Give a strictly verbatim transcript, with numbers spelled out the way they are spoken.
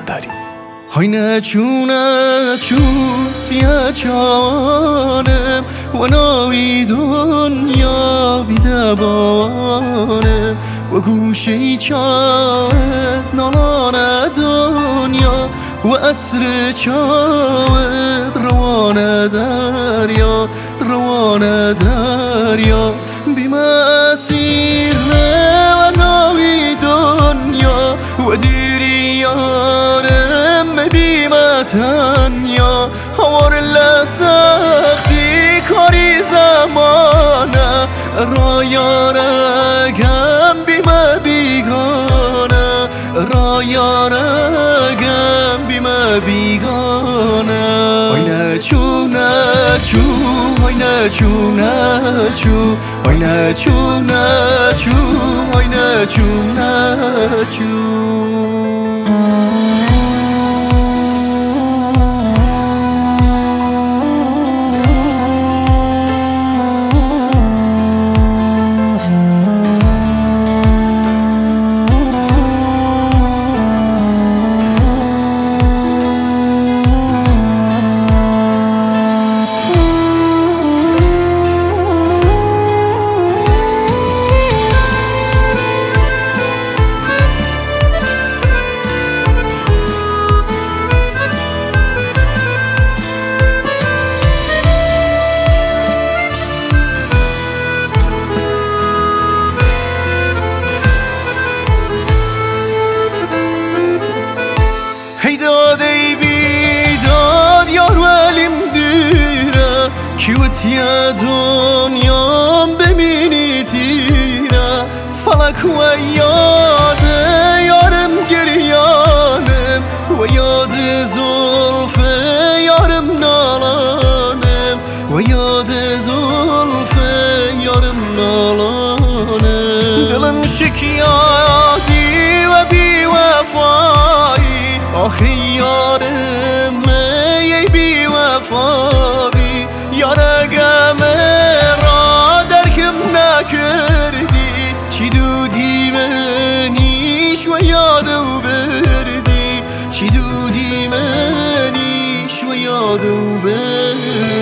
داریم. های نچون نچون سیاه چانم و ناوی دنیا بیدبانم و گوشی چاوت نالان دنیا و اصر چاوت روان دریا روان دریا بی مسیر و ناوی دنیا و دیری یارم بی متنیا هوار لسختی کاری زمانه را یارگم بیم بیگانه را یارگم بیم بیگانه های نچو نچو های نچو نچو های نچو نچو های نچو نچو هی داد ای بیداد یار ولیم دیره کیوتیا دنیام ببینی تیره فلک و یاد یارم گریانم و یاد زلف یارم نالانم و یاد زلف یارم نالانم دلم شکیادی و بی وفایی آخی یارم ای بی وفا بی یارگم را درکم نکردی چی دودی منیش و یادو بردی چی دودی منیش و یادو بردی